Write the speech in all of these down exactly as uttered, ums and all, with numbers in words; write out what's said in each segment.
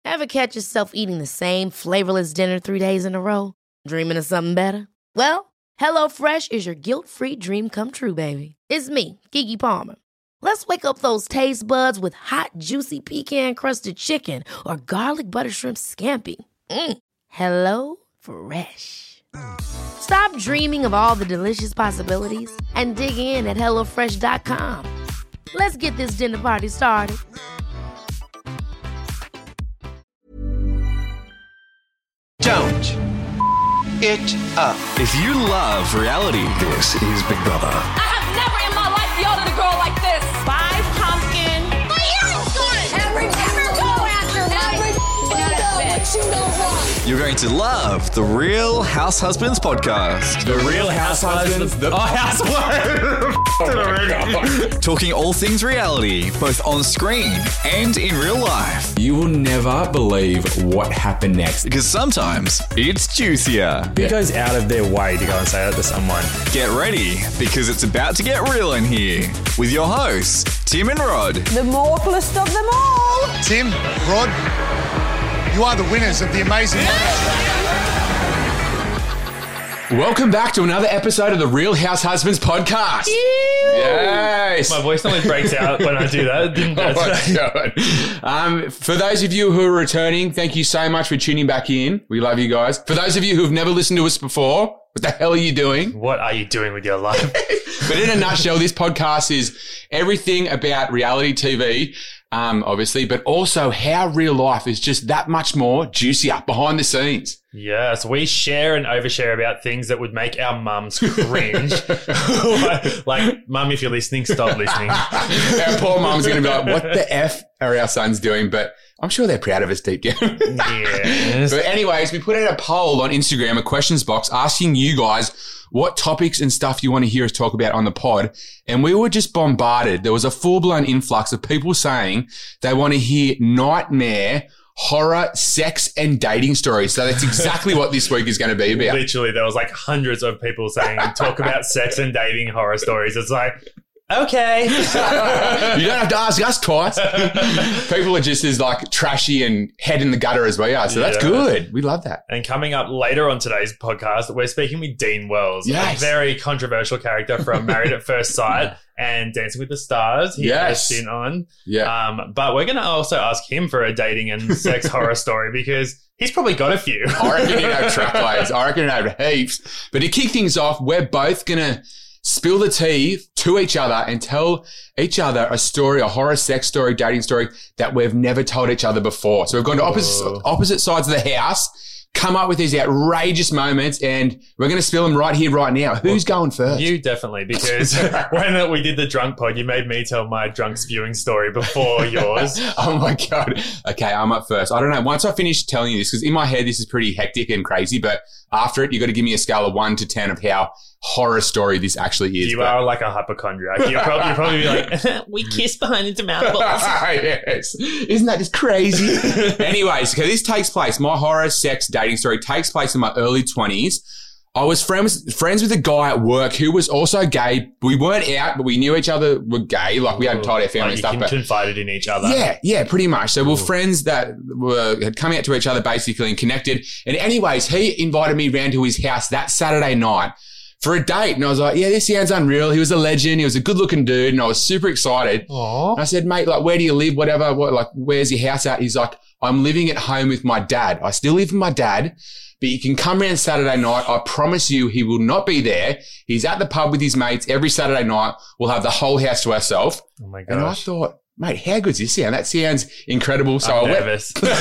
Ever catch yourself eating the same flavorless dinner three days in a row? Dreaming of something better? Well, HelloFresh is your guilt-free dream come true, baby. It's me, Keke Palmer. Let's wake up those taste buds with hot, juicy pecan-crusted chicken or garlic butter shrimp scampi. Mm. Hello Fresh. Stop dreaming of all the delicious possibilities and dig in at hello fresh dot com. Let's get this dinner party started. Don't it up. If you love reality, this is Big Brother. I have never in my life yelled at a girl like this. Five pumpkin. My earring's gone. Every ever go after me. Every you know what? You're going to love the Real House Husbands podcast. The Real House Husbands. The oh, housewife. Oh Talking all things reality, both on screen and in real life. You will never believe what happened next. Because sometimes it's juicier. Who goes out of their way to go and say that to someone? Get ready, because it's about to get real in here. With your hosts, Tim and Rod. The mortalist of them all. Tim, Rod, you are the winners of the amazing... Welcome back to another episode of the Real House Husbands podcast. Ew. Yes. My voice normally breaks out when I do that. Didn't oh my God. Um, for those of you who are returning, thank you so much for tuning back in. We love you guys. For those of you who have never listened to us before, what the hell are you doing? What are you doing with your life? But in a nutshell, this podcast is everything about reality T V, um, obviously, but also how real life is just that much more juicier behind the scenes. Yes, we share and overshare about things that would make our mums cringe. like, like, mum, if you're listening, stop listening. Our poor mum's going to be like, what the F are our sons doing? But I'm sure they're proud of us deep down. Yes. But anyways, we put out a poll on Instagram, a questions box, asking you guys what topics and stuff you want to hear us talk about on the pod. And we were just bombarded. There was a full-blown influx of people saying they want to hear nightmare horror, sex, and dating stories. So that's exactly what this week is going to be about. Literally, there was like hundreds of people saying, talk about sex and dating horror stories. It's like, okay. You don't have to ask us twice. People are just as like trashy and head in the gutter as we are. So that's yeah. good. We love that. And coming up later on today's podcast, we're speaking with Dean Wells, yes. a very controversial character from Married at First Sight and Dancing with the Stars. He yes. has been on. Yeah. Um, but we're going to also ask him for a dating and sex horror story because he's probably got a few. I reckon he'd have truckloads. I reckon he'd have heaps. But to kick things off, we're both going to spill the tea to each other and tell each other a story, a horror sex story, dating story that we've never told each other before. So we've gone to opposite, opposite sides of the house, come up with these outrageous moments, and we're going to spill them right here, right now. Who's well, going first? You definitely, because when we did the drunk pod, you made me tell my drunk spewing story before yours. Oh my God. Okay, I'm up first. I don't know. Once I finish telling you this, because in my head, this is pretty hectic and crazy, but after it, you've got to give me a scale of one to ten of how horror story this actually is. You but. are like a hypochondriac. You'll probably, you'll probably be like, we kiss behind into mouth balls. Yes. Isn't that just crazy? Anyways, okay, this takes place, my horror sex dating story takes place in my early twenties. I was friends, friends with a guy at work who was also gay. We weren't out, but we knew each other were gay. Like we hadn't told our family like and stuff. You but confided in each other. Yeah, yeah, pretty much. So we were friends that were had come out to each other basically and connected. And anyways, he invited me round to his house that Saturday night for a date. And I was like, yeah, this sounds unreal. He was a legend. He was a good looking dude. And I was super excited. Aww. And I said, mate, like, where do you live? Whatever. What, like, where's your house at? He's like, I'm living at home with my dad. I still live with my dad, but you can come around Saturday night. I promise you he will not be there. He's at the pub with his mates every Saturday night. We'll have the whole house to ourselves. Oh my gosh. And I thought, mate, how good's this sound? That sounds incredible. So I'm I nervous. went.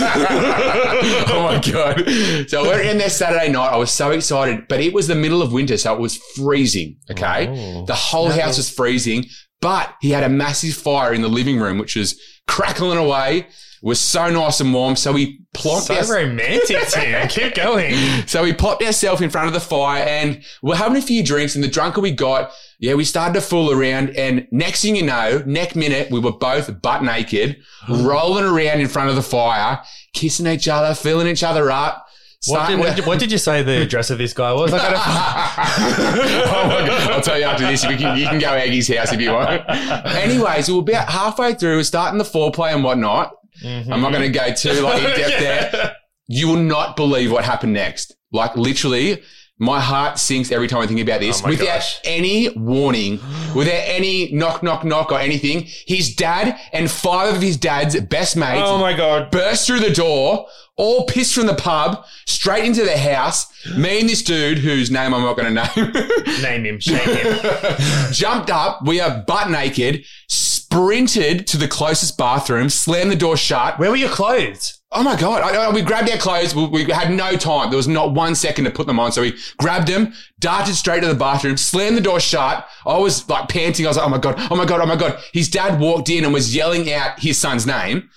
Oh my God. So I went in there Saturday night. I was so excited, but it was the middle of winter, so it was freezing. Okay. Oh. The whole house was freezing, but he had a massive fire in the living room, which was crackling away. It was so nice and warm. So we plopped So our- romantic, Tim. Keep going. So we popped ourselves in front of the fire and we're having a few drinks, and the drunker we got, yeah, we started to fool around, and next thing you know, next minute, we were both butt naked, rolling around in front of the fire, kissing each other, filling each other up. What did, what, did, what did you say the address of this guy was? I gotta Oh my God. I'll tell you after this. We can, you can go Aggie's house if you want. Anyways, we were about halfway through, we're starting the foreplay and whatnot. Mm-hmm. I'm not going to go too like in depth yeah. there. You will not believe what happened next. Like literally, my heart sinks every time I think about this. Oh without gosh. any warning, without any knock, knock, knock or anything, his dad and five of his dad's best mates oh my God. burst through the door, all pissed from the pub, straight into the house. Me and this dude, whose name I'm not going to name. Name him, shame him. Jumped up. We are butt naked, sprinted to the closest bathroom, slammed the door shut. Where were your clothes? Oh my God. I, I, we grabbed our clothes. We, we had no time. There was not one second to put them on. So we grabbed them, darted straight to the bathroom, slammed the door shut. I was like panting. I was like, oh my God, oh my God, oh my God. His dad walked in and was yelling out his son's name.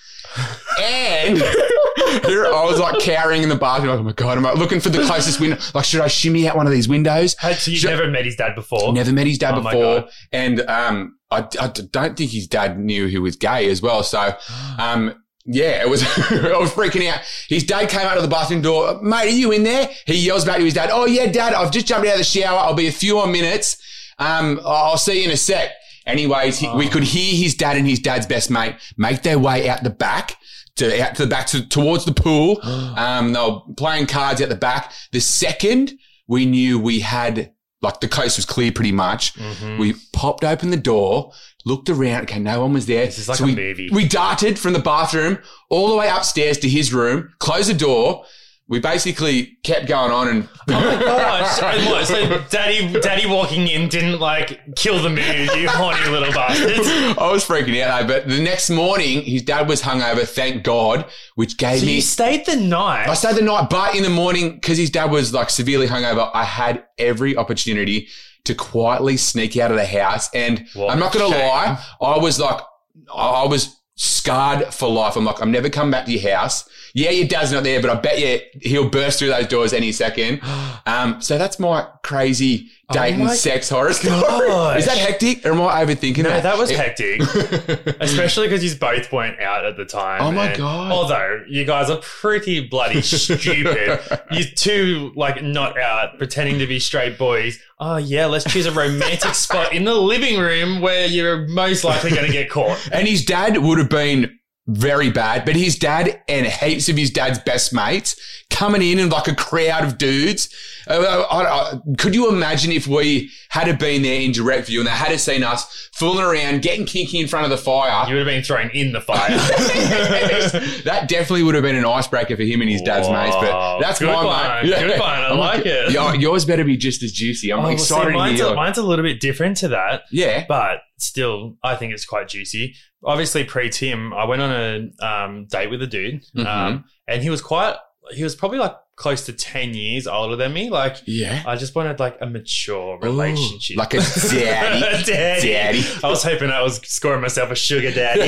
And here I was like cowering in the bathroom. Like, oh my God, I'm like looking for the closest window. Like, should I shimmy out one of these windows? Hey, so you've should never I, met his dad before? Never met his dad oh before. And um, I, I don't think his dad knew he was gay as well. So, um, yeah, it was, I was freaking out. His dad came out of the bathroom door. Mate, are you in there? He yells back to his dad. Oh yeah, Dad, I've just jumped out of the shower. I'll be a few more minutes. Um, I'll see you in a sec. Anyways, he, oh. we could hear his dad and his dad's best mate make their way out the back to out to the back to, towards the pool. Um, they were playing cards at the back. The second we knew we had, like the coast was clear pretty much, mm-hmm. we popped open the door, looked around. Okay, no one was there. This is like so a we, movie. We darted from the bathroom all the way upstairs to his room, closed the door. We basically kept going on and... Oh my gosh. And what, so daddy daddy walking in didn't like kill the mood, you horny little bastards. I was freaking out though, but the next morning his dad was hungover, thank God, which gave so me... you stayed the night? I stayed the night, but in the morning, because his dad was like severely hungover, I had every opportunity to quietly sneak out of the house. And what I'm not going to lie, I was like, I was scarred for life. I'm like, I'm never coming back to your house. Yeah, your dad's not there, but I bet you he'll burst through those doors any second. Um, so that's my crazy date and oh sex horror story. Is that hectic or am I overthinking no, that? No, that was hectic. Especially because you both weren't out at the time. Oh my God. Although you guys are pretty bloody stupid. You two like not out pretending to be straight boys. Oh yeah, let's choose a romantic spot in the living room where you're most likely going to get caught. And his dad would have been very bad, but his dad and heaps of his dad's best mates coming in in like a crowd of dudes. Uh, I, I, could you imagine if we had have been there in direct view and they had have seen us fooling around, getting kinky in front of the fire? You would have been thrown in the fire. That definitely would have been an icebreaker for him and his dad's Whoa, mates. But that's good my one. mate. Good one. I I'm like, like it. Yeah, yours better be just as juicy. I'm oh, excited well, see, mine's, to hear. A, mine's a little bit different to that. Yeah, but still, I think it's quite juicy. Obviously, pre-Tim, I went on a um, date with a dude, mm-hmm. um, and he was quite. He was probably like close to ten years older than me. Like, yeah, I just wanted like a mature relationship, Ooh, like a daddy. daddy. daddy. I was hoping I was scoring myself a sugar daddy.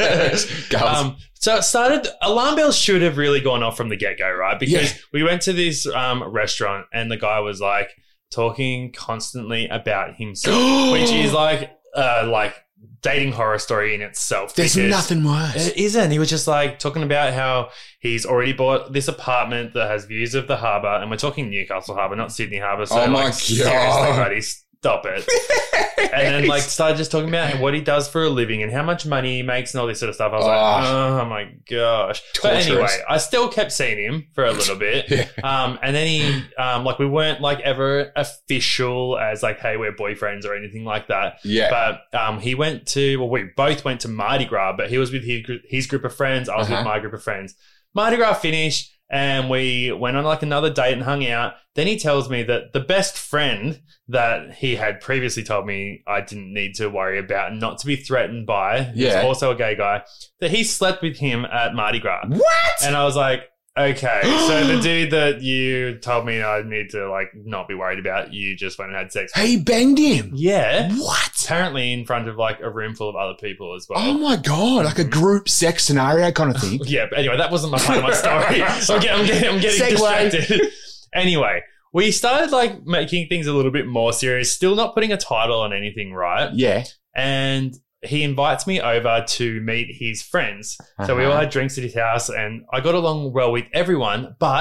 um, so it started. Alarm bells should have really gone off from the get go, right? Because yeah. we went to this um, restaurant, and the guy was like talking constantly about himself, which is like, uh, like. dating horror story in itself. There's nothing worse. It isn't. He was just like talking about how he's already bought this apartment that has views of the harbour, and we're talking Newcastle Harbour, not Sydney Harbour. So oh my like, God. seriously, buddy, stop it. And then like started just talking about what he does for a living and how much money he makes and all this sort of stuff. I was oh, like, oh my gosh. Torturous. But anyway, I still kept seeing him for a little bit. yeah. Um, and then he, um, like we weren't like ever official as like, hey, we're boyfriends or anything like that. Yeah. But um, he went to, well, we both went to Mardi Gras, but he was with his, his group of friends. I was uh-huh. with my group of friends. Mardi Gras finished. And we went on like another date and hung out. Then he tells me that the best friend that he had previously told me I didn't need to worry about and not to be threatened by, yeah. is also a gay guy, that he slept with him at Mardi Gras. What? And I was like, okay, so the dude that you told me I need to like not be worried about, you just went and had sex with. He banged him? Yeah. What? Apparently in front of like a room full of other people as well. Oh my God, like a group sex scenario kind of thing. Yeah, but anyway, that wasn't my part of my story. So I'm getting, I'm getting, I'm getting distracted. Anyway, we started like making things a little bit more serious, still not putting a title on anything, right? Yeah. And he invites me over to meet his friends. Uh-huh. So we all had drinks at his house and I got along well with everyone, but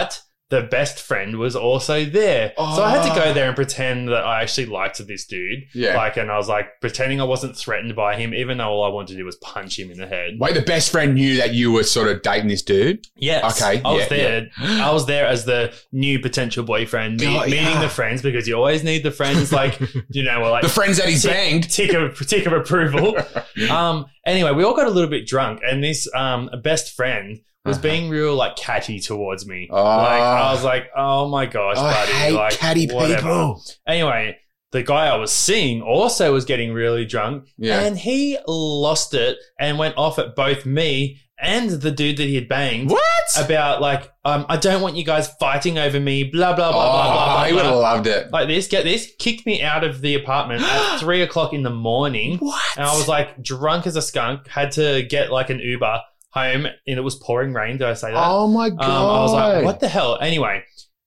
the best friend was also there. Oh. So I had to go there and pretend that I actually liked this dude. Yeah. Like, and I was like pretending I wasn't threatened by him, even though all I wanted to do was punch him in the head. Wait, the best friend knew that you were sort of dating this dude? Yes. Okay. I was yeah, there. yeah. I was there as the new potential boyfriend, me- God, meeting yeah. the friends, because you always need the friends, like, you know, well, like The friends that he's tick, banged. tick of tick of approval. um. Anyway, we all got a little bit drunk, and this um best friend was Uh-huh. being real like catty towards me. Oh. Like I was like, oh my gosh, I buddy, hate like catty whatever. people. Anyway, the guy I was seeing also was getting really drunk, Yeah. and he lost it and went off at both me and the dude that he had banged. What? About like, um, I don't want you guys fighting over me, blah, blah, blah, Oh, blah, blah, blah. he would have blah. loved it. Like this, get this, kicked me out of the apartment at three o'clock in the morning. What? And I was like drunk as a skunk, had to get like an Uber home, and it was pouring rain. Did I say that? Oh my God. Um, I was like, what the hell? Anyway,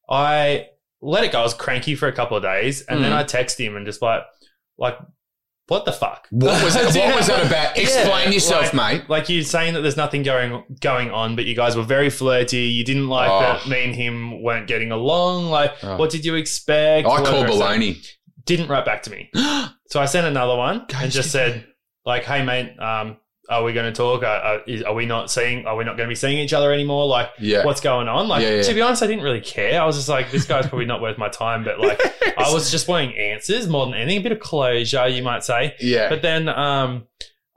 I let it go. I was cranky for a couple of days, and then Mm. I text him and just like, like, what the fuck? What was that, Do you what know was that what- about? Yeah, Explain yourself, like- mate. Like you're saying that there's nothing going going on, but you guys were very flirty. You didn't like Oh. that me and him weren't getting along. Like, Oh. what did you expect? I call Whatever. So- baloney. Didn't write back to me. So I sent another one and just Ghosted said, like, hey, mate, um, are we going to talk? Are, are, is- are we not seeing, are we not going to be seeing each other anymore? Like, Yeah. what's going on? Like, Yeah, yeah. to be honest, I didn't really care. I was just like, this guy's probably not worth my time. But like, I was just wanting answers more than anything, a bit of closure, you might say. Yeah. But then um,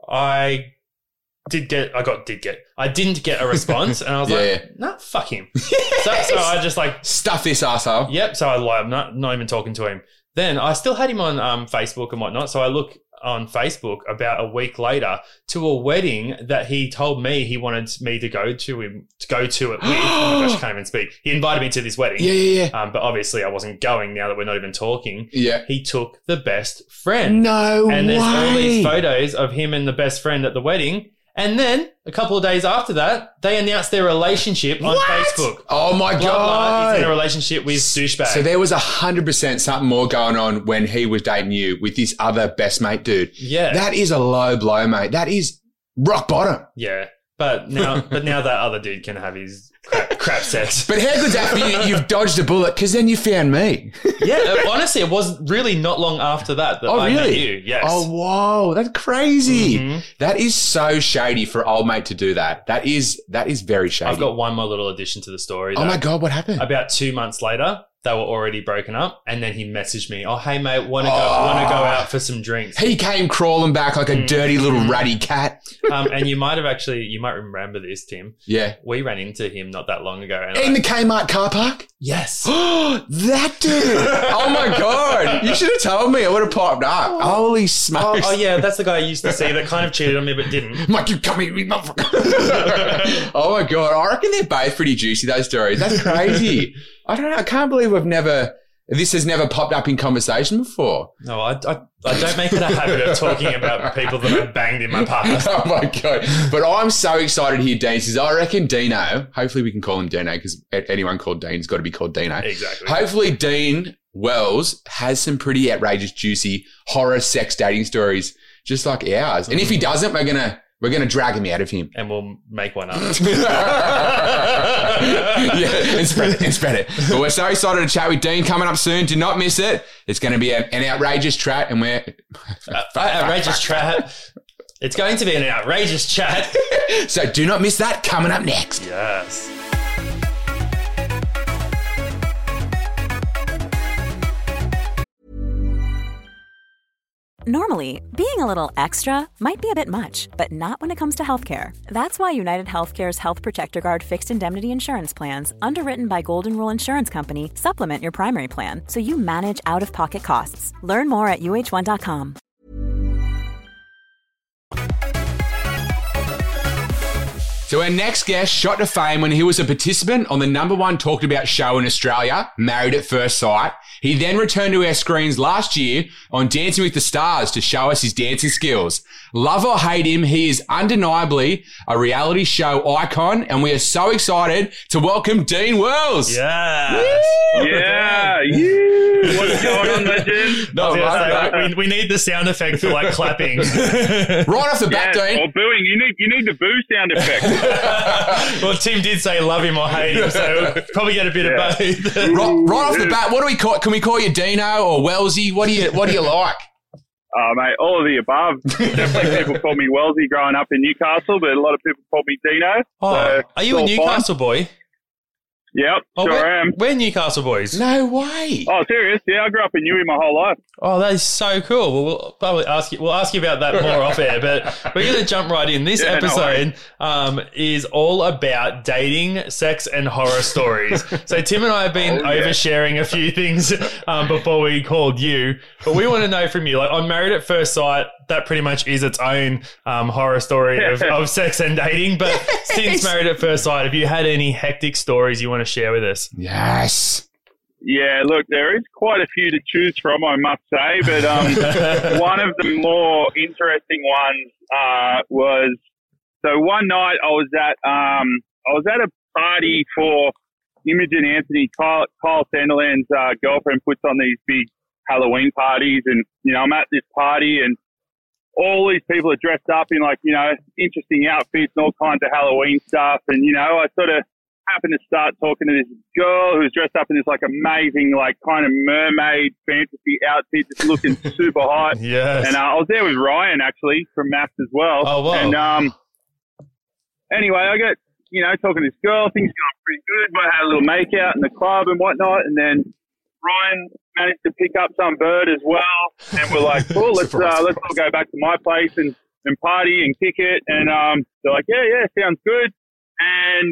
I did get, I got, did get, I didn't get a response. And I was Yeah, like, yeah. nah, fuck him. so, so I just like, Stuff this asshole. yep. So I like, I'm not, not even talking to him. Then I still had him on um, Facebook and whatnot. So I look on Facebook about a week later to a wedding that he told me he wanted me to go to him to go to it with. Oh my gosh, I can't even speak. He invited me to this wedding. Yeah, yeah, yeah. Um, but obviously I wasn't going now that we're not even talking. Yeah. He took the best friend. No And there's all these way. photos of him and the best friend at the wedding. And then a couple of days after that, they announced their relationship on What? Facebook. Oh my Blah, blah, he's in a God. relationship with douchebag. So there was a hundred percent something more going on when he was dating you with this other best mate dude. yeah. That is a low blow, mate. That is rock bottom. Yeah, but now, but now that other dude can have his crap, crap sex. But how good's that for you? You've dodged a bullet because then you found me. Yeah, uh, honestly, it was really not long after that that Oh, I met really? you. Yes. Oh, whoa. That's crazy. Mhm. That is so shady for old mate to do that. That is, that is very shady. I've got one more little addition to the story. oh though. my God, what happened? About two months later, they were already broken up, and then he messaged me, "Oh, hey mate, want to go? Oh. Want to go out for some drinks?" He came crawling back like a Mm. dirty little ratty cat. um, and you might have actually, you might remember this, Tim. Yeah. We ran into him not that long ago. And In I- the Kmart car park? yes. Oh, that dude. Oh my God. You should have told me. I would have popped up. Holy Oh, smokes. oh yeah, that's the guy I used to see that kind of cheated on me but didn't. Mike, you come here, you motherfucker. Oh my God. I reckon they're both pretty juicy, those stories. That's crazy. I don't know. I can't believe we've never, this has never popped up in conversation before. No, I, I, I don't make it a habit of talking about people that I've banged in my past. Oh my God. But I'm so excited to hear Dean says, I reckon Dino, hopefully we can call him Dino because anyone called Dean's got to be called Dino. Exactly. Hopefully Dean Wells has some pretty outrageous, juicy horror sex dating stories just like ours. And if he doesn't, we're going to, we're going to drag him out of him. And we'll make one up. Yeah, and spread it, and spread it. But we're so excited to chat with Dean coming up soon. Do not miss it. It's going to be an, an outrageous chat, and we're Uh, outrageous chat. It's going to be an outrageous chat. so do not miss that coming up next. Yes. Normally, being a little extra might be a bit much, but not when it comes to healthcare. That's why United Healthcare's Health Protector Guard fixed indemnity insurance plans, underwritten by Golden Rule Insurance Company, supplement your primary plan so you manage out-of-pocket costs. Learn more at U H one dot com. So our next guest shot to fame when he was a participant on the number one talked about show in Australia, Married at First Sight. He then returned to our screens last year on Dancing with the Stars to show us his dancing skills. Love or hate him, he is undeniably a reality show icon, and we are so excited to welcome Dean Wells. Yes. Yeah, yeah. What's going on, legend? No, I was gonna right, say, we, we need the sound effect for like clapping. right off the bat, Yeah, Dean. or booing. You need you need the boo sound effect. Well, Tim did say love him or hate him, so we'll probably get a bit Yeah. of both. right, right off the bat, what do we call? Can we call you Dino or Wellesley? What do you What do you like? Oh, mate, all of the above. Definitely people called me Wellesley growing up in Newcastle, but a lot of people called me Dino. Oh, so are you a it's all Newcastle boy? fine. Yep, Oh, sure we're, am. we're Newcastle boys. No way. Oh, serious? Yeah, I grew up in Newey my whole life. Oh, that is so cool. Well, we'll probably ask you. We'll ask you about that more off air, but we're going to jump right in. This Yeah, no episode um, is all about dating, sex, and horror stories. So Tim and I have been Oh, yeah. oversharing a few things um, before we called you, but we want to know from you. Like on Married at First Sight, that pretty much is its own um, horror story of, of sex and dating. But since Married at First Sight, have you had any hectic stories you want to share with us? Yes. Yeah, look, there is quite a few to choose from, I must say, but um, one of the more interesting ones uh, was so one night I was at um, I was at a party for Imogen Anthony. Kyle, Kyle Sanderland's uh, girlfriend puts on these big Halloween parties, and you know I'm at this party and all these people are dressed up in like you know interesting outfits and all kinds of Halloween stuff, and you know I sort of happened to start talking to this girl who was dressed up in this like amazing like kind of mermaid fantasy outfit, just looking super hot. Yes. And uh, I was there with Ryan actually from Maths as well. Oh, wow. And um, anyway, I got you know talking to this girl, things going pretty good. I had a little make out in the club and whatnot, and then Ryan managed to pick up some bird as well, and we're like, cool, let's uh, let's all go back to my place and, and party and kick it. And um, they're like, yeah, yeah, sounds good. And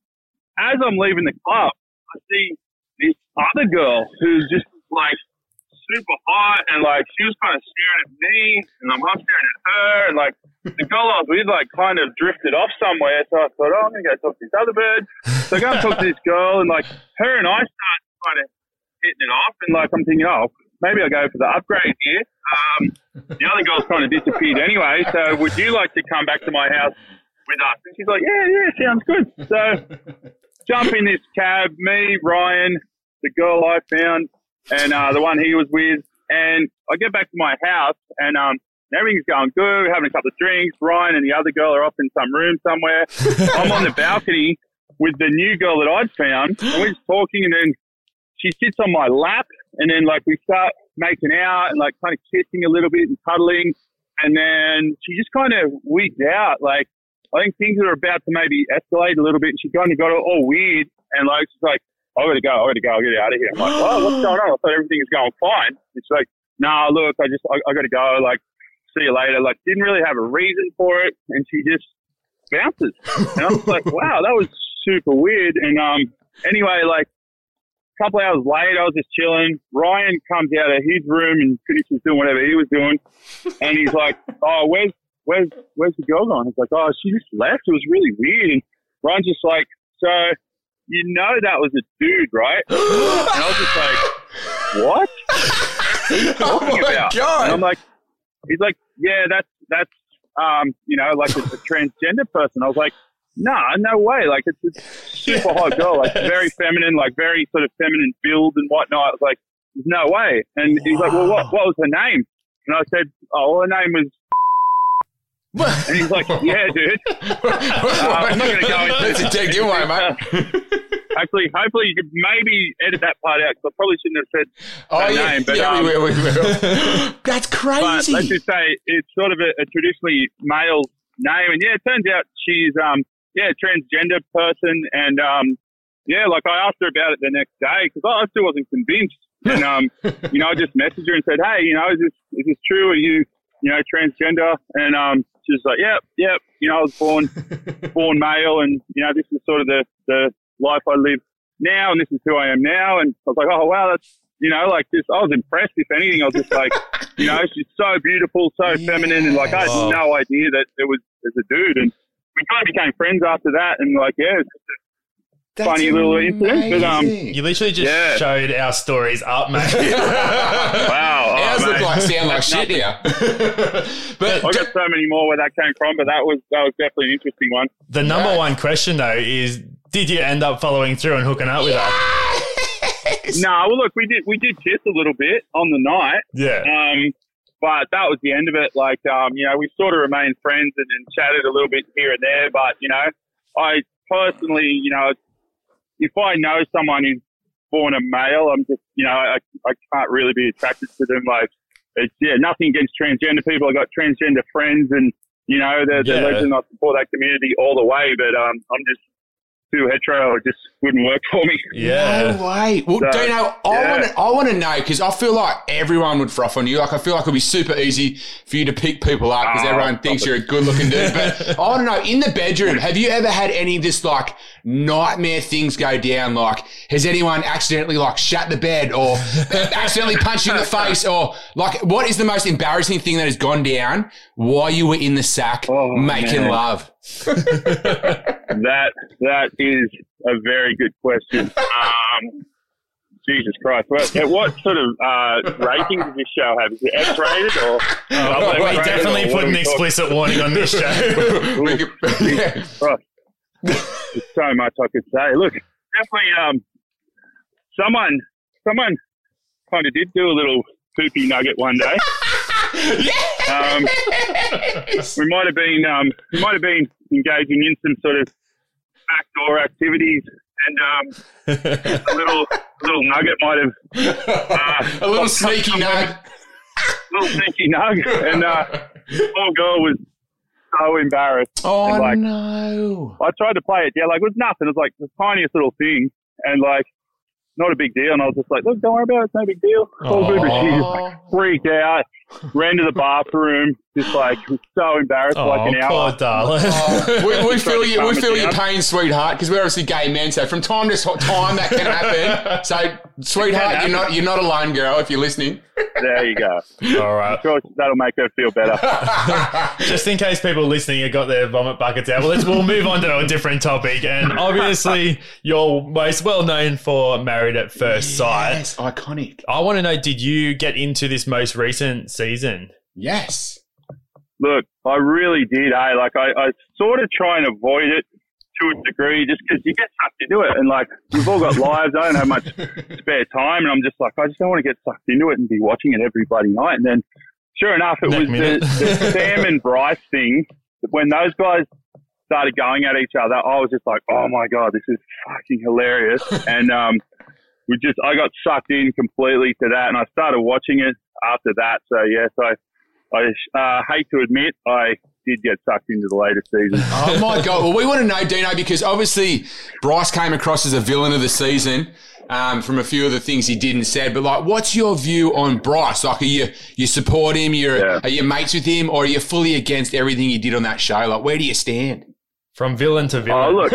as I'm leaving the club, I see this other girl who's just like super hot, and like she was kind of staring at me, and I'm I'm staring at her, and like the girl I was with like kind of drifted off somewhere. So I thought, oh, I'm gonna go talk to this other bird. So I go and talk to this girl, and like her and I start kind of hitting it off, and like I'm thinking, oh, maybe I'll go for the upgrade here. Um, the other girl's kind of disappeared anyway. So would you like to come back to my house with us? And she's like, yeah, yeah, sounds good. So jump in this cab, me, Ryan, the girl I found, and uh, the one he was with. And I get back to my house, and um, everything's going good. We're having a couple of drinks. Ryan and the other girl are off in some room somewhere. I'm on the balcony with the new girl that I'd found, and we're just talking, and then she sits on my lap, and then, like, we start making out and, like, kind of kissing a little bit and cuddling. And then she just kind of wigged out. Like, I think things are about to maybe escalate a little bit, and she kind of got all weird. And, like, she's like, I got to go, I got to go, I'll get out of here. I'm like, oh, what's going on? I thought everything was going fine. And she's like, no, nah, look, I just, I, I got to go. Like, see you later. Like, didn't really have a reason for it. And she just bounces. And I was like, wow, that was super weird. And um, anyway, like, a couple hours later, I was just chilling. Ryan comes out of his room and finishes doing whatever he was doing. And he's like, oh, where's, where's, where's the girl gone? He's like, oh, she just left. It was really weird. And Ryan's just like, so you know that was a dude, right? And I was just like, what? What are you talking Oh my about? God. And I'm like, he's like, yeah, that's, that's, um, you know, like a, a transgender person. I was like, nah, no way. Like, it's a super hot girl, like very feminine, like very sort of feminine build and whatnot. I was like, there's no way. And he's like, well, what, what was her name? And I said, oh, well, her name was... And he's like, yeah, dude. Uh, I'm not going to go into That's a dead giveaway, mate. Actually, hopefully you could maybe edit that part out, because I probably shouldn't have said Oh, her yeah, name. But, yeah, um, we will, we will. That's but crazy. let's just say it's sort of a, a traditionally male name. And, yeah, it turns out she's, um, yeah, a transgender person. And, um, yeah, like I asked her about it the next day, because I still wasn't convinced. And, um, you know, I just messaged her and said, hey, you know, is this, is this true? Are you, you know, transgender? And um, she's like, yep, yep. You know, I was born born male, and, you know, this is sort of the, the life I live now, and this is who I am now. And I was like, oh, wow, that's, you know, like this. I was impressed, if anything. I was just like, you know, she's so beautiful, so yeah. feminine, and, like, I had Wow. no idea that it was, it was a dude. And we kind of became friends after that, and, like, yeah, it's just a That's funny little incident. But, um, amazing. You literally just Yeah. showed our stories up, mate. wow. oh, Ours look mate. like sound like shit Nothing. here. But I got so many more where that came from, but that was that was definitely an interesting one. The number Right. one question, though, is did you end up following through and hooking up with her? No, well, look, we did we did kiss a little bit on the night, Yeah. um, but that was the end of it. Like, um, you know, we sort of remained friends and, and chatted a little bit here and there, but you know, I personally, you know, if I know someone who's born a male, I'm just, you know, I, I can't really be attracted to them. Like, it's, yeah, nothing against transgender people. I got transgender friends and, you know, they're, they're Yeah. legends. I support that community all the way, but um, I'm just too hetero. It just wouldn't work for me. Yeah. No way. Well, So, Dino, I yeah. want to I want to know because I feel like everyone would froth on you. Like I feel like it'd be super easy for you to pick people up because Oh, everyone thinks you're a good-looking dude. But I want to know, in the bedroom, have you ever had any just like nightmare things go down? Like, has anyone accidentally like shut the bed or accidentally punched you in the face, or like, what is the most embarrassing thing that has gone down while you were in the sack Oh, making man. love? That that is a very good question. Um, Jesus Christ! What, what sort of uh, rating does this show have? Is it X-rated or? Oh, we X-rated, definitely or what put are an we talking- explicit warning on this show. We could- yeah. Christ. There's so much I could say. Look, definitely. Um, someone, someone kind of did do a little poopy nugget one day. Um, we might have been, um, we might have been engaging in some sort of backdoor activities, and um, a little, little nugget might have uh, A little sneaky nug. little sneaky nug, and uh, poor girl was so embarrassed. Oh, and like, no. I tried to play it, yeah, like it was nothing. It was like the tiniest little thing, and like not a big deal. And I was just like, look, don't worry about it. It's no big deal. It's all good. But she just like freaked out, ran to the bathroom, just like was so embarrassed for Oh, like an hour. poor darling. we, we feel you. We calm it feel your down. pain, sweetheart, because we're obviously gay men. So from time to time, that can happen. So, sweetheart, you're not you're not alone, girl. If you're listening, There you go. All right. I'm sure that'll make her feel better. Just in case people listening have got their vomit buckets out, well, let's, we'll move on to a different topic. And obviously, you're most well known for Married at First Sight. yes, iconic. I want to know, did you get into this most recent season? Yes. Look, I really did, eh? Like, I, I sort of try and avoid it to a degree just because you get sucked into it. And, like, we've all got lives. I don't have much spare time. And I'm just like, I just don't want to get sucked into it and be watching it every bloody night. And then, sure enough, it Next was the, minute. the Sam and Bryce thing. When those guys started going at each other, I was just like, oh, my God, this is fucking hilarious. And um, we just, I got sucked in completely to that. And I started watching it after that. So, yes, I, I uh, hate to admit I did get sucked into the latest season. Oh my God! Well, we want to know, Dino, because obviously Bryce came across as a villain of the season um, from a few of the things he did and said. But like, what's your view on Bryce? Like, are you you support him? You're Yeah. are you mates with him, or are you fully against everything he did on that show? Like, where do you stand? From villain to villain. Oh, look.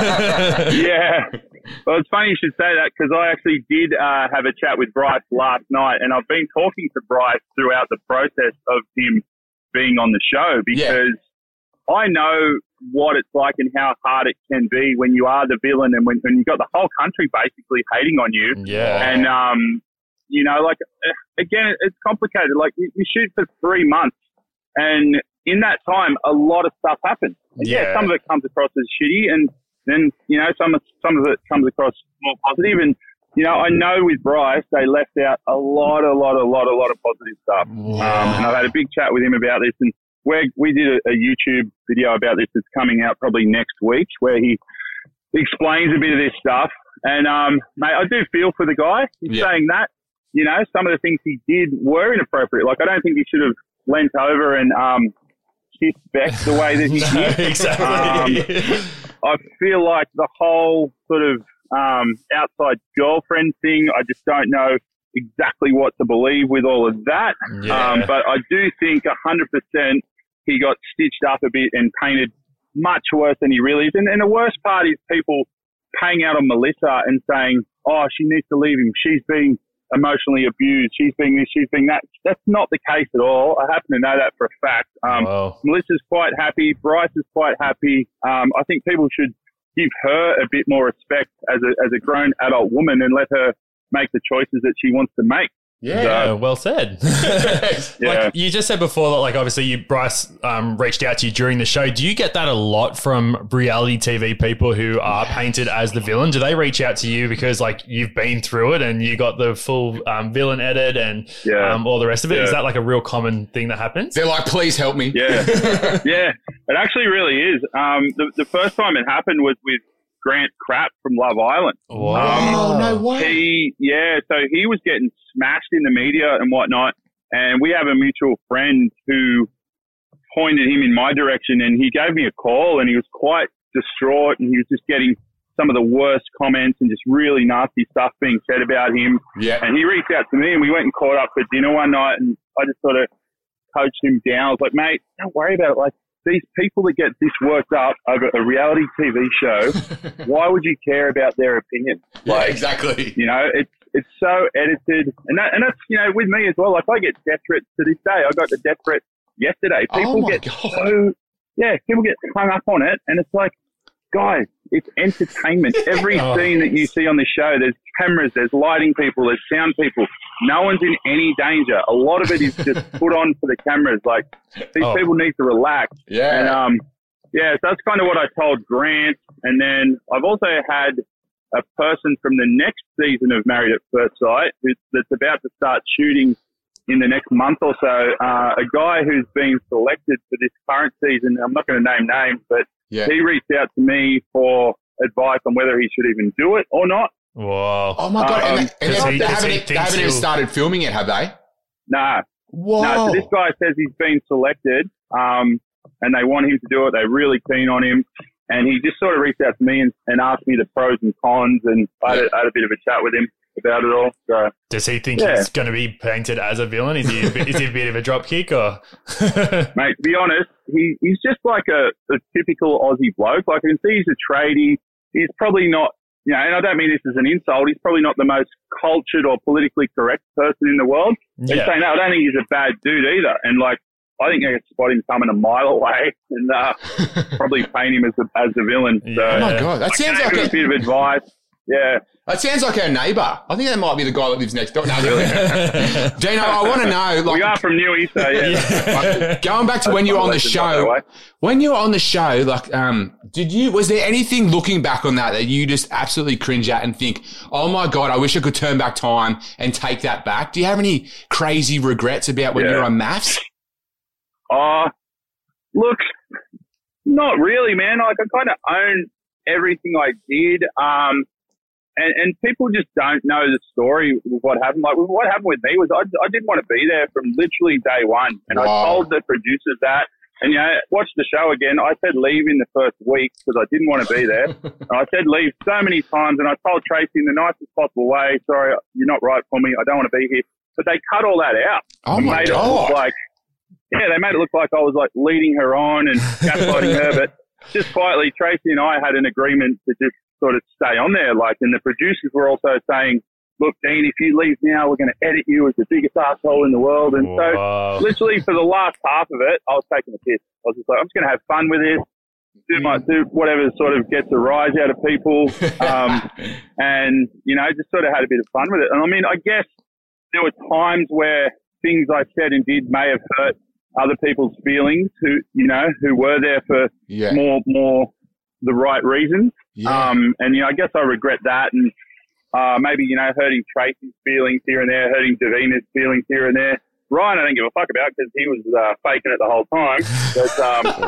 Yeah. Well, it's funny you should say that because I actually did uh, have a chat with Bryce last night, and I've been talking to Bryce throughout the process of him being on the show because I know what it's like and how hard it can be when you are the villain and when, when you've got the whole country basically hating on you. Yeah. And, um, you know, like, uh, again, it's complicated. Like, you, you shoot for three months, and in that time, a lot of stuff happens. And yeah. Yeah. Some of it comes across as shitty, and then, you know, some of, some of it comes across more positive. And, you know, I know with Bryce, they left out a lot, a lot, a lot, a lot of positive stuff. Wow. Um, and I've had a big chat with him about this, and we we did a, a YouTube video about this that's coming out probably next week, where he explains a bit of this stuff. And, um, mate, I do feel for the guy. He's Yeah. saying that, you know, some of the things he did were inappropriate. Like, I don't think he should have leant over and um, kissed Beck the way that he No, did. exactly. Um, I feel like the whole sort of um, outside girlfriend thing, I just don't know exactly what to believe with all of that. Yeah. Um, but I do think one hundred percent he got stitched up a bit and painted much worse than he really is. And, and the worst part is people paying out on Melissa and saying, oh, she needs to leave him. She's being emotionally abused. She's being this, she's being that. That's not the case at all. I happen to know that for a fact. Um, Wow. Melissa's quite happy. Bryce is quite happy. Um, I think people should give her a bit more respect as a, as a grown adult woman and let her make the choices that she wants to make. Yeah, So- well said. Yeah. Like you just said before that, like obviously you, Bryce um, reached out to you during the show. Do you get that a lot from reality T V people who are painted as the villain? Do they reach out to you because like you've been through it and you got the full um, villain edit and Yeah. um, all the rest of it? Yeah. Is that like a real common thing that happens? They're like, please help me. Yeah, yeah, it actually really is. Um, the, the first time it happened was with Grant Krapp from Love Island. Wow. Oh, no way. He, yeah, so he was getting smashed in the media and whatnot, and we have a mutual friend who pointed him in my direction, and he gave me a call, and he was quite distraught, and he was just getting some of the worst comments and just really nasty stuff being said about him. Yeah. And he reached out to me, and we went and caught up for dinner one night, and I just sort of coached him down. I was like, mate, don't worry about it. Like, these people that get this worked up over a reality T V show, why would you care about their opinion? Like, yeah, exactly. You know, it's it's so edited, and that and that's you know with me as well. Like I get death threats to this day. I got the death threat yesterday. People Oh my get God. so yeah, people get hung up on it, and it's like, guys, it's entertainment. Every Oh. scene that you see on the show, there's cameras, there's lighting people, there's sound people. No one's in any danger. A lot of it is just put on for the cameras. Like, these Oh. people need to relax. Yeah. And, um, yeah, so that's kind of what I told Grant. And then I've also had a person from the next season of Married at First Sight who's, that's about to start shooting in the next month or so. Uh, a guy who's been selected for this current season. I'm not going to name names, but Yeah. he reached out to me for advice on whether he should even do it or not. Whoa. Oh, my God. Um, and they, and does they, he- they does haven't, he they think haven't even he'll- started filming it, have they? Nah. Whoa. No, so this guy says he's been selected, um, and they want him to do it. They're really keen on him. And he just sort of reached out to me and, and asked me the pros and cons, and I had, a, I had a bit of a chat with him about it all. So Does he think Yeah. he's going to be painted as a villain? Is he a bit, is he a bit of a drop kick or? mate, to be honest, he, he's just like a, a typical Aussie bloke. Like, I can see he's a tradie. He's probably not, you know, and I don't mean this as an insult, he's probably not the most cultured or politically correct person in the world. He's Yeah. saying, no, I don't think he's a bad dude either. And, like, I think I could spot him coming a mile away and uh, probably paint him as the, as the villain. So, Yeah. Oh, my God. That I sounds gave like him a a, bit of advice. Yeah. that sounds like our neighbour. I think that might be the guy that lives next door. No, Dino, I want to know. Like, We are from Newey, so yeah. going back to when you were on the Legends up that show, way. when you were on the show, like, um, did you, was there anything looking back on that that you just absolutely cringe at and think, oh my God, I wish I could turn back time and take that back? Do you have any crazy regrets about when Yeah. you were on maths? Uh, look, not really, man. Like, I kind of own everything I did. Um, and, and people just don't know the story of what happened. Like, what happened with me was I, I didn't want to be there from literally day one. And I Wow. told the producers that. And, you know, watch the show again. I said leave in the first week because I didn't want to be there. And I said leave so many times. And I told Tracy in the nicest possible way, sorry, you're not right for me. I don't want to be here. But they cut all that out. Oh and my made it look God. like, yeah, they made it look like I was like leading her on and gaslighting her. But just quietly, Tracy and I had an agreement to just sort of stay on there. Like, and the producers were also saying, look, Dean, if you leave now, we're going to edit you as the biggest asshole in the world. And Wow. so literally for the last half of it, I was taking a piss. I was just like, I'm just going to have fun with this. Do my, do whatever sort of gets a rise out of people. Um, and, you know, just sort of had a bit of fun with it. And I mean, I guess there were times where things I said and did may have hurt other people's feelings who, you know, who were there for Yeah. more, more the right reasons. Yeah. Um, and, you know, I guess I regret that. And, uh, maybe, you know, hurting Tracy's feelings here and there, hurting Davina's feelings here and there. Ryan, I don't give a fuck about because he was uh, faking it the whole time. But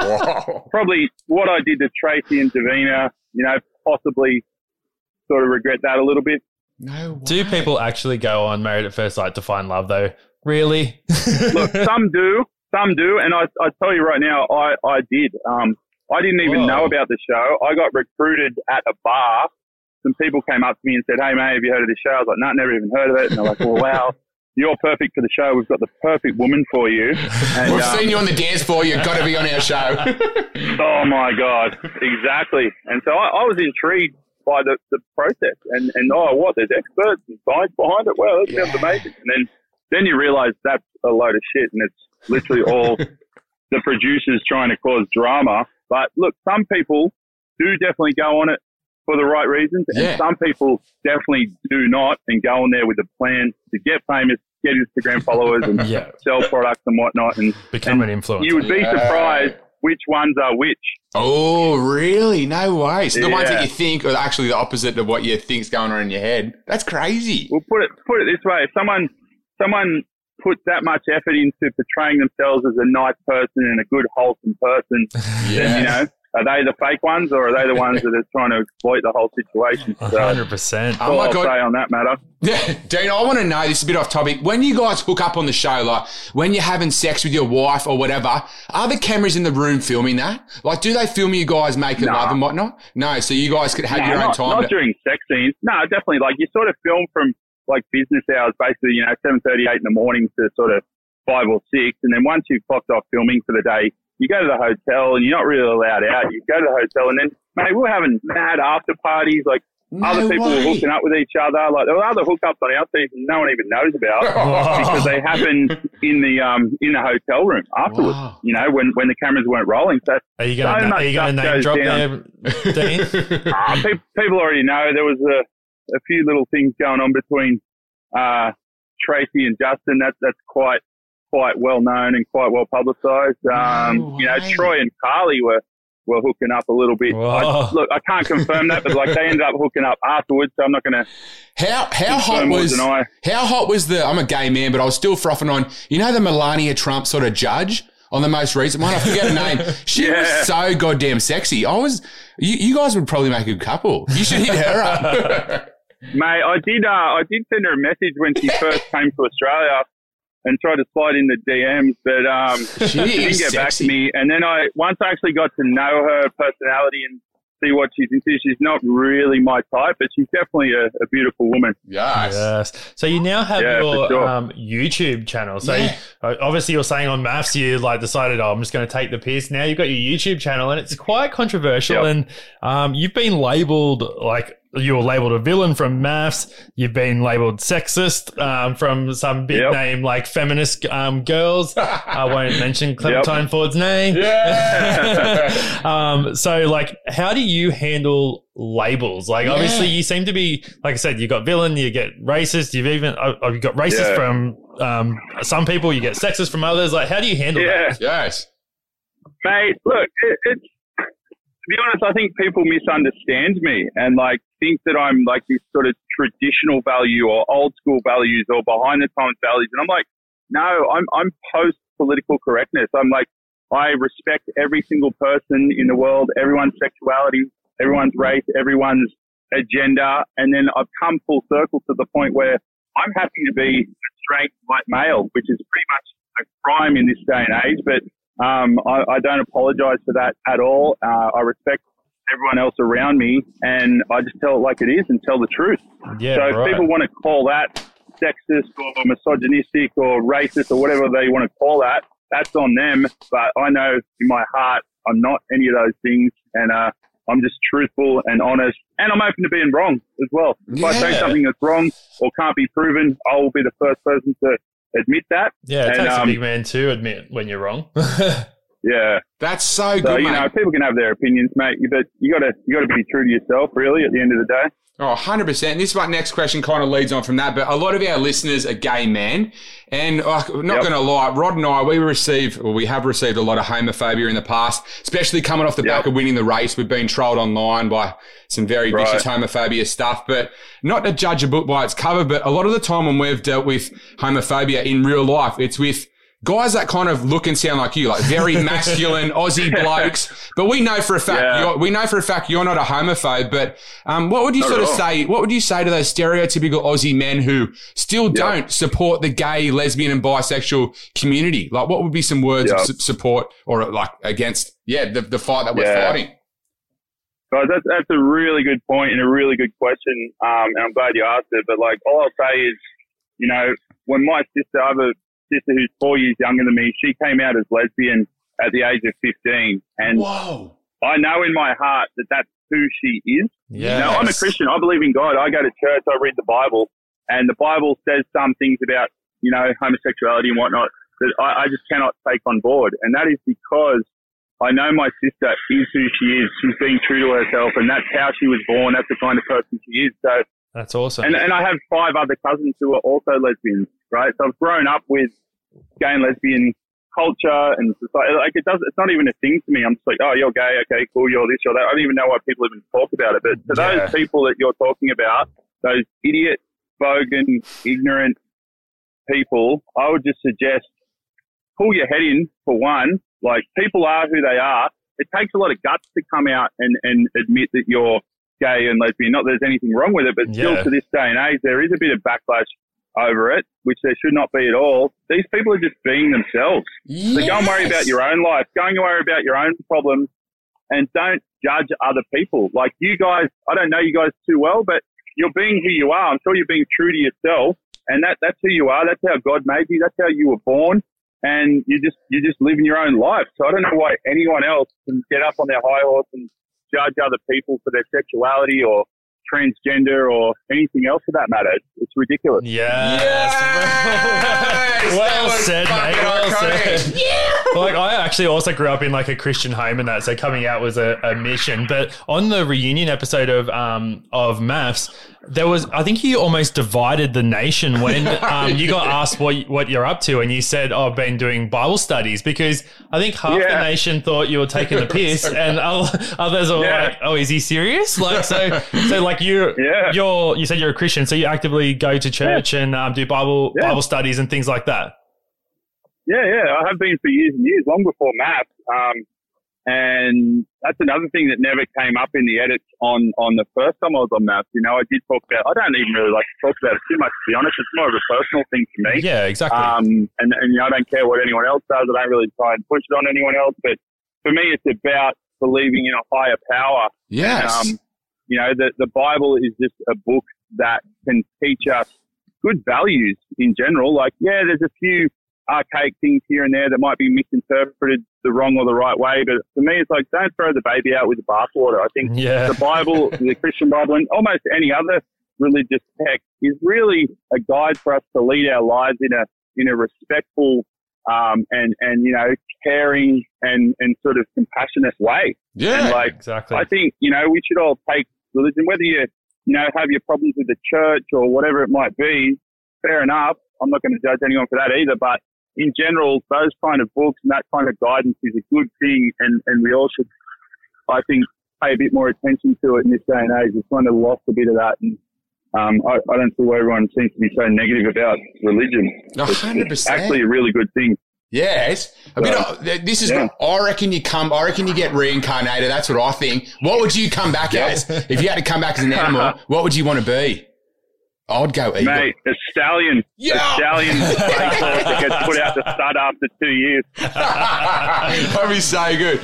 um, probably what I did to Tracy and Davina, you know, possibly sort of regret that a little bit. No way. Do people actually go on Married at First Sight to find love, though? Really? Look, some do, some do, and I, I tell you right now, I, I did. Um, I didn't even Whoa. know about the show. I got recruited at a bar. Some people came up to me and said, "Hey, mate, have you heard of this show?" I was like, "No, never even heard of it." And they're like, "Well, wow, you're perfect for the show. We've got the perfect woman for you." And, We've um, seen you on the dance floor. You've got to be on our show. Oh my God, exactly. And so I, I was intrigued by the, the process, and, and oh, what, there's experts and science behind it. Well, that sounds amazing. And then then you realise that's a load of shit, and it's literally all the producers trying to cause drama. But look, some people do definitely go on it for the right reasons, and Yeah. some people definitely do not and go on there with a plan to get famous, get Instagram followers and Yeah. sell products and whatnot. And Become and an influencer. You would be Yeah. surprised which ones are which. Oh, really? No way. So the ones that Yeah. you think are actually the opposite of what you think's going on in your head. That's crazy. Well, put it put it this way: if someone someone puts that much effort into portraying themselves as a nice person and a good, wholesome person, then, you know, are they the fake ones or are they the ones that are trying to exploit the whole situation? So, one hundred percent. that's Oh all my I'll God. say on that matter. Yeah, Dean, I want to know, this is a bit off topic. When you guys hook up on the show, like when you're having sex with your wife or whatever, are the cameras in the room filming that? Like, do they film you guys making No. love and whatnot? No, so you guys could have No, your own not, time. not but- during sex scenes. No, definitely. Like, you sort of film from, like, business hours, basically, you know, seven thirty, eight in the morning to sort of five or six. And then once you've clocked off filming for the day, you go to the hotel and you're not really allowed out. You go to the hotel and then, mate, we're having mad after parties. Like, No other people way. were hooking up with each other. Like, there were other hookups on our season no one even knows about because they happen in the um in the hotel room afterwards. Wow. You know, when, when the cameras weren't rolling. So Are you going so to much are you going to stuff name goes drop down. there, Dean? Uh, pe- people already know there was a, a few little things going on between uh, Tracy and Justin. That's that's quite quite well known and quite well publicised. Um, No you know, way. Troy and Carly were, were hooking up a little bit. Whoa. I, look, I can't confirm that, but like they ended up hooking up afterwards. So I'm not going to. How how hot Confirm or was deny. how hot was the? I'm a gay man, but I was still frothing on. You know the Melania Trump sort of judge on the most recent one. I forget her name. She Yeah. was so goddamn sexy. I was. You, you guys would probably make a good couple. You should hit her up. Mate, I did. Uh, I did send her a message when she first came to Australia, and tried to slide in the D Ms, but um, She she didn't is get back sexy. to me. And then I, once I actually got to know her personality and see what she's into, she's not really my type, but she's definitely a, a beautiful woman. Yes. Yes. So you now have Yeah, for your sure. um, YouTube channel. So Yeah. you, uh, obviously you're saying on maths you like decided, oh, I'm just going to take the piss. Now you've got your YouTube channel and it's quite controversial. Yep. And um, you've been labelled like you were labelled a villain from maths. You've been labelled sexist um, from some big Yep. name like feminist um, girls. I won't mention Clementine Yep. Ford's name. Yeah. um, so like, how do you handle labels? Like, Yeah. obviously you seem to be, like I said, you got villain, you get racist, you've even, uh, uh, you got racist Yeah. from um, some people, you get sexist from others. Like, how do you handle Yeah. that? Yes. Mate, look, it, it's, to be honest, I think people misunderstand me and like think that I'm like this sort of traditional value or old school values or behind the times values. And I'm like, no, I'm, I'm post political correctness. I'm like, I respect every single person in the world, everyone's sexuality, everyone's race, everyone's agenda. And then I've come full circle to the point where I'm happy to be a straight white male, which is pretty much a crime in this day and age. But um, I, I don't apologize for that at all. Uh, I respect everyone else around me, and I just tell it like it is and tell the truth. Yeah, so if right. people want to call that sexist or misogynistic or racist or whatever they want to call that, that's on them. But I know in my heart I'm not any of those things, and uh, I'm just truthful and honest, and I'm open to being wrong as well. If I say Yeah. something that's wrong or can't be proven, I will be the first person to admit that. Yeah, it And, takes um, a big man to admit when you're wrong. Yeah. That's so So, good, you mate. know, people can have their opinions, mate, but you gotta you gotta be true to yourself, really, at the end of the day. Oh, one hundred percent. And this my next question kind of leads on from that, but a lot of our listeners are gay men. And uh, not Yep. going to lie, Rod and I, we receive, or we have received a lot of homophobia in the past, especially coming off the back Yep. of winning the race. We've been trolled online by some very Right. vicious homophobia stuff, but not to judge a book by its cover, but a lot of the time when we've dealt with homophobia in real life, it's with guys that kind of look and sound like you, like very masculine Aussie blokes. But we know for a fact, Yeah. you're, we know for a fact you're not a homophobe. But um, what would you Not sort at of all. say? What would you say to those stereotypical Aussie men who still don't support the gay, lesbian, and bisexual community? Like, what would be some words Yeah. of su- support or like against, yeah, the, the fight that we're Yeah. fighting? So that's that's a really good point and a really good question. Um, and I'm glad you asked it. But like, all I'll say is, you know, when my sister, I have a sister who's four years younger than me, she came out as lesbian at the age of fifteen, and Whoa. I know in my heart that that's who she is. Yeah. You know, I'm a Christian. I believe in God. I go to church. I read the Bible, and the Bible says some things about, you know, homosexuality and whatnot that I, I just cannot take on board. And that is because I know my sister is who she is. She's being true to herself, and that's how she was born. That's the kind of person she is. So That's awesome. And, and I have five other cousins who are also lesbians, right? So I've grown up with gay and lesbian culture and society. Like it does, it's not even a thing to me. I'm just like, oh, you're gay, okay, cool, you're this, you're that. I don't even know why people even talk about it. But to Yeah. those people that you're talking about, those idiot, bogan, ignorant people, I would just suggest pull your head in for one. Like people are who they are. It takes a lot of guts to come out and, and admit that you're gay and lesbian. Not that there's anything wrong with it, but still Yeah. to this day and age, there is a bit of backlash over it, which there should not be at all. These people are just being themselves. So go and worry about your own life. Go and worry about your own problems and don't judge other people. Like you guys, I don't know you guys too well, but you're being who you are. I'm sure you're being true to yourself, and that, that's who you are. That's how God made you. That's how you were born. And you just you just living your own life. So I don't know why anyone else can get up on their high horse and judge other people for their sexuality or transgender or anything else for that matter. It's ridiculous. Yes. Yes! Well That was said, mate. fucking Well iconic. said. Yeah. Like I actually also grew up in like a Christian home and that, so coming out was a, a mission. But on the reunion episode of um of Maths, there was I think you almost divided the nation when um you got asked what what you're up to, and you said, "Oh, I've been doing Bible studies," because I think half Yeah. the nation thought you were taking the piss, and others are Yeah. like, "Oh, is he serious?" Like so, so like you, Yeah. you're you said you're a Christian, so you actively go to church and um, do Bible Yeah. Bible studies and things like that. Yeah, yeah, I have been for years and years, long before maths. Um, and that's another thing that never came up in the edits on, on the first time I was on maths. You know, I did talk about, I don't even really like to talk about it too much, to be honest. It's more of a personal thing to me. Yeah, exactly. Um, and, and, you know, I don't care what anyone else does. I don't really try and push it on anyone else. But for me, it's about believing in a higher power. Yes. Um, you know, the, the Bible is just a book that can teach us good values in general. Like, yeah, there's a few archaic things here and there that might be misinterpreted the wrong or the right way. But for me, it's like, don't throw the baby out with the bathwater. I think Yeah. the Bible, the Christian Bible, and almost any other religious text is really a guide for us to lead our lives in a in a respectful um, and, and, you know, caring and, and sort of compassionate way. Yeah, and like, exactly. I think, you know, we should all take religion, whether you, you know, have your problems with the church or whatever it might be, fair enough. I'm not going to judge anyone for that either. But in general, those kind of books and that kind of guidance is a good thing. And, and we all should, I think, pay a bit more attention to it in this day and age. We've kind of lost a bit of that. And um, I, I don't see why everyone seems to be so negative about religion. one hundred It's percent. actually a really good thing. Yes. A bit of, this is, Yeah. I reckon you come, I reckon you get reincarnated. That's what I think. What would you come back as? If you had to come back as an animal, what would you want to be? I'd go eagle. Mate, a stallion. Yeah. A stallion that gets put out to stud after two years. That'd be so good.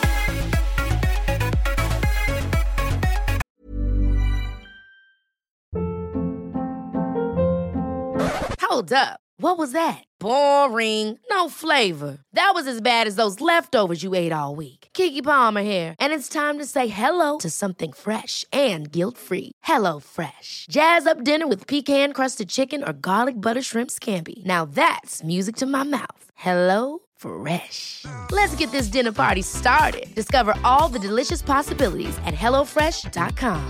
Hold up. What was that? Boring. No flavor. That was as bad as those leftovers you ate all week. Keke Palmer here, and it's time to say hello to something fresh and guilt-free. Hello Fresh. Jazz up dinner with pecan-crusted chicken or garlic butter shrimp scampi. Now that's music to my mouth. Hello Fresh. Let's get this dinner party started. Discover all the delicious possibilities at hello fresh dot com.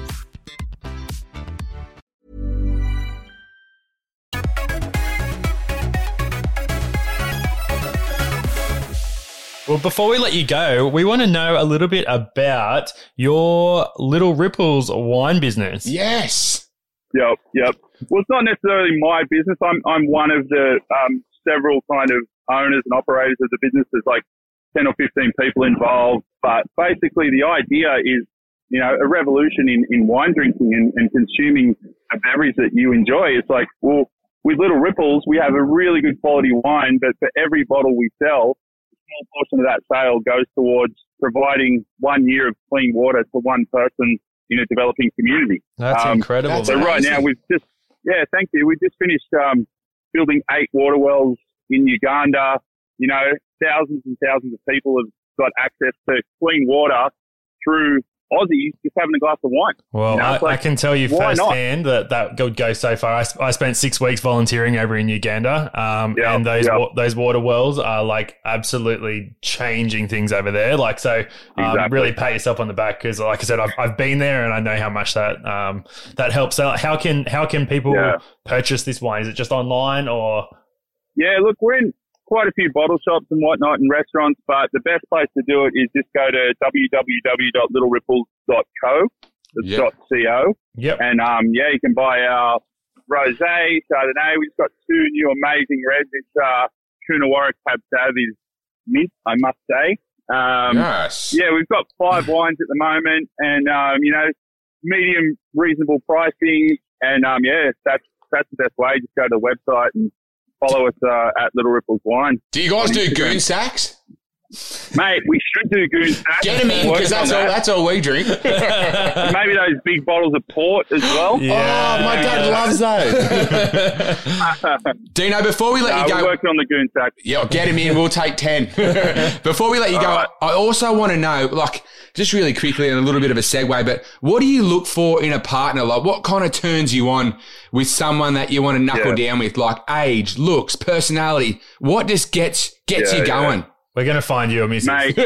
Well, before we let you go, we want to know a little bit about your Little Ripples wine business. Yes. Yep, yep. Well, it's not necessarily my business. I'm I'm one of the um, several kind of owners and operators of the business. There's like ten or fifteen people involved. But basically the idea is, you know, a revolution in, in wine drinking and, and consuming a beverage that you enjoy. It's like, well, with Little Ripples, we have a really good quality wine, but for every bottle we sell, small portion of that sale goes towards providing one year of clean water to one person in a developing community. That's Um, incredible. that's So man. right now we've just, yeah, thank you. We've just finished um, building eight water wells in Uganda. You know, thousands and thousands of people have got access to clean water through Aussies just having a glass of wine. Well, you know, I, like, I can tell you why not? firsthand that that would go so far. I, s- I spent six weeks volunteering over in Uganda, um, Yep, and those yep. wa- those water wells are like absolutely changing things over there. Like, so um, Exactly. really pat yourself on the back because, like I said, I've, I've been there and I know how much that um, that helps out. How can how can people Yeah. purchase this wine? Is it just online or? Yeah, look, we're in quite a few bottle shops and whatnot and restaurants, but the best place to do it is just go to w w w dot little ripples dot co. That's Yep. dot co. Yep. And, um, yeah, you can buy our Rosé, Chardonnay. We've got two new amazing reds. It's uh, Coonawarra Cab Sav is mint, I must say. Um, Nice. Yeah, we've got five wines at the moment and, um, you know, medium, reasonable pricing. And, um, yeah, that's that's the best way. Just go to the website and follow us uh, at Little Ripples Wine. Do you guys on do Instagram. goon sacks? Mate, we should do goon sacks. Get them in Work because that's on all. that. That's all we drink. Maybe those big bottles of port as well. Oh, my dad loves those. Dino, before we let No, you we're go, working on the goon sack. yeah, get him in. We'll take ten. Before we let you go, All right. I also want to know, like, just really quickly and a little bit of a segue, but what do you look for in a partner? Like, what kind of turns you on with someone that you want to knuckle Yeah. down with? Like age, looks, personality. What just gets gets Yeah, you yeah. going? We're going to find you a missus. Mate,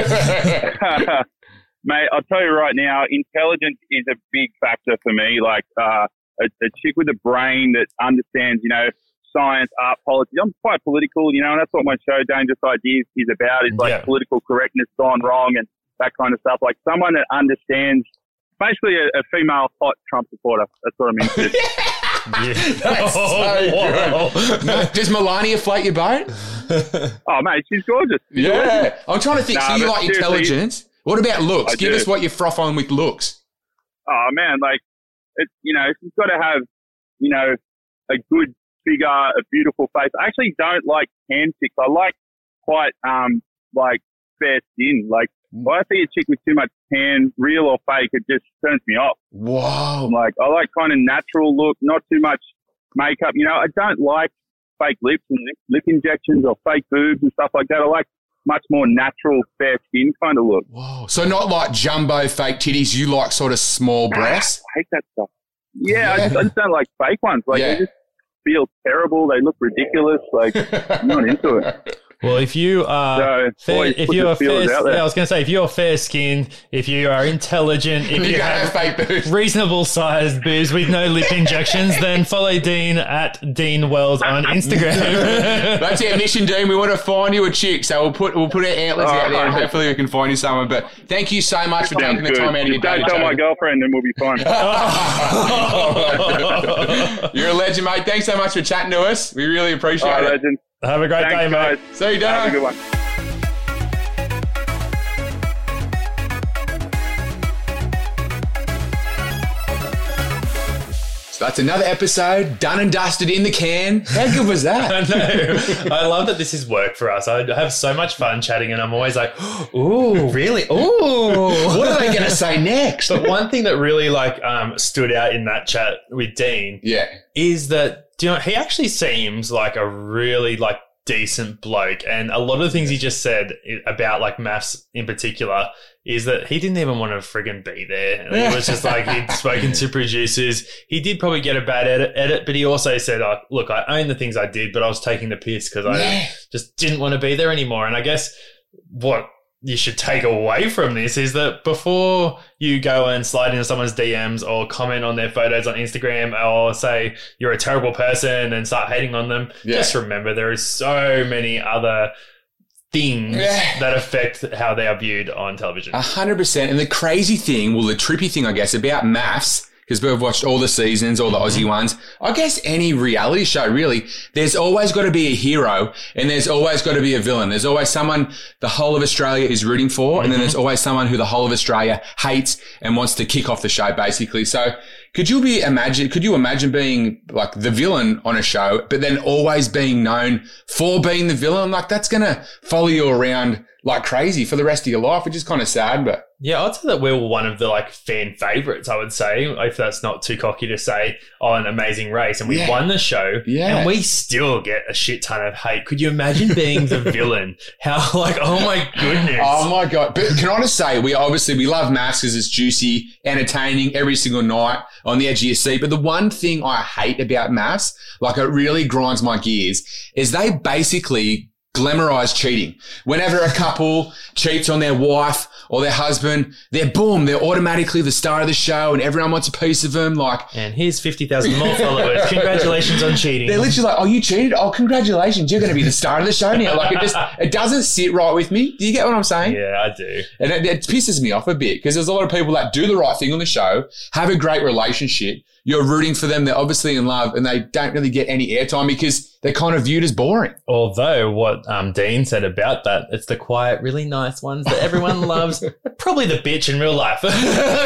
mate, I'll tell you right now, intelligence is a big factor for me. Like uh, a, a chick with a brain that understands, you know, science, art, politics. I'm quite political, you know, and that's what my show, Dangerous Ideas, is about. Is like Yeah. political correctness gone wrong and that kind of stuff. Like someone that understands, basically a, a female hot Trump supporter. That's what I'm into. Yeah. That's Oh, so good. Does Melania float your boat? Oh, mate, she's gorgeous. She's gorgeous. Yeah. I'm trying to think. Nah, so you but like seriously- intelligence. What about looks? I Give do. us what you froth on with looks. Oh man, like it's you know she's got to have you know a good figure, a beautiful face. I actually don't like tan chicks. I like quite um like fair skin. Like if I see a chick with too much tan, real or fake, it just turns me off. Whoa. Like I like kind of natural look, not too much makeup. You know, I don't like fake lips and lip, lip injections or fake boobs and stuff like that. I like much more natural, fair skin kind of look. Whoa. So not like jumbo fake titties. You like sort of small breasts. I hate that stuff. Yeah, I, Yeah. just, I just don't like fake ones. Like Yeah. they just feel terrible. They look ridiculous. Like I'm not into it. Well, if you are So, fair, always if put you the are feelers fair, out there. yeah, I was going to say if you're fair skinned, if you are intelligent, if You you gotta have have fake boobs. reasonable sized boobs with no lip injections, then follow Dean at Dean Wells on Instagram. That's our mission, Dean. We want to find you a chick, so we'll put we'll put our antlers Oh, out there, and okay. hopefully we can find you someone. But thank you so much for Sounds taking the good. time out of your Just day. don't tell my girlfriend, and we'll be fine. You're a legend, mate. Thanks so much for chatting to us. We really appreciate All right, it. legend. Have a great Thanks, day, mate. guys. See you, Have a Dino. good one. So that's another episode done and dusted in the can. How good was that? I know. I love that this is work for us. I have so much fun chatting, and I'm always like, "Ooh, really? Ooh, What are they going to say next? But one thing that really like um, stood out in that chat with Dean Yeah. is that, do you know, he actually seems like a really like decent bloke, and a lot of the things he just said i- about like maths in particular is that he didn't even want to friggin' be there. And it was just like he'd spoken to producers. He did probably get a bad edit, edit but he also said, oh, look, I own the things I did, but I was taking the piss because I Yeah. just didn't want to be there anymore. And I guess what you should take away from this is that before you go and slide into someone's D Ms or comment on their photos on Instagram or say you're a terrible person and start hating on them, Yeah. just remember there is so many other things Yeah. that affect how they are viewed on television. A hundred percent. And the crazy thing, well, the trippy thing, I guess, about maths, because we've watched all the seasons, all the Aussie ones. I guess any reality show, really, there's always got to be a hero and there's always got to be a villain. There's always someone the whole of Australia is rooting for, and then there's always someone who the whole of Australia hates and wants to kick off the show, basically. So could you be imagine? Could you imagine being like the villain on a show, but then always being known for being the villain? Like that's gonna follow you around like crazy for the rest of your life, which is kind of sad, but. Yeah, I'd say that we were one of the like fan favourites, I would say, if that's not too cocky to say, on Amazing Race. And we Yeah. won the show, Yeah. and we still get a shit ton of hate. Could you imagine being the villain? How, like, oh my goodness. Oh my God. But can I just say, we obviously, we love Maths because it's juicy, entertaining every single night on the edge of your seat. But the one thing I hate about Maths, like it really grinds my gears, is they basically glamorize cheating. Whenever a couple cheats on their wife or their husband, they're boom, they're automatically the star of the show and everyone wants a piece of them. Like, and here's fifty thousand more followers. Congratulations on cheating. they're literally like, oh, you cheated? Oh, congratulations. You're going to be the star of the show now. Like, it just, it doesn't sit right with me. Do you get what I'm saying? Yeah, I do. And it, it pisses me off a bit because there's a lot of people that do the right thing on the show, have a great relationship. You're rooting for them. They're obviously in love and they don't really get any airtime because they're kind of viewed as boring. Although what um, Dean said about that, it's the quiet, really nice ones that everyone loves. Probably the bitch in real life. But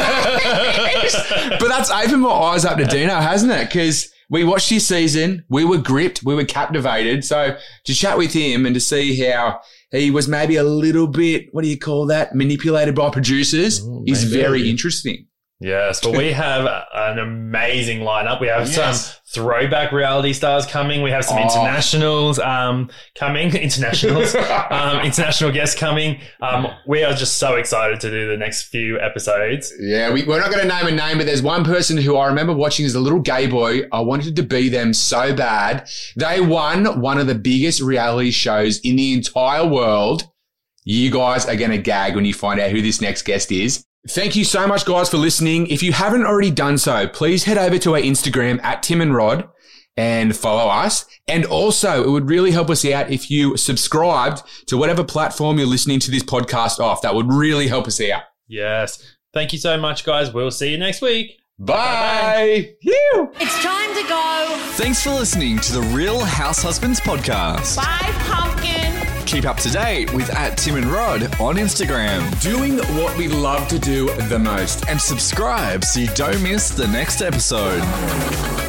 that's opened my eyes up to Dino, hasn't it? Because we watched his season. We were gripped. We were captivated. So to chat with him and to see how he was maybe a little bit, what do you call that, manipulated by producers Ooh, is very interesting. Yes, but we have an amazing lineup. We have yes. some throwback reality stars coming. We have some oh. internationals um, coming, internationals, um, international guests coming. Um, we are just so excited to do the next few episodes. Yeah, we, we're not going to name a name, but there's one person who I remember watching as a little gay boy. I wanted to be them so bad. They won one of the biggest reality shows in the entire world. You guys are going to gag when you find out who this next guest is. Thank you so much, guys, for listening. If you haven't already done so, please head over to our Instagram at Tim and Rod and follow us. And also, it would really help us out if you subscribed to whatever platform you're listening to this podcast off. That would really help us out. Yes. Thank you so much, guys. We'll see you next week. Bye. Bye. It's time to go. Thanks for listening to the Real House Husbands podcast. Bye, pumpkin. Keep up to date with at Tim and Rod on Instagram. Doing what we love to do the most. And subscribe so you don't miss the next episode.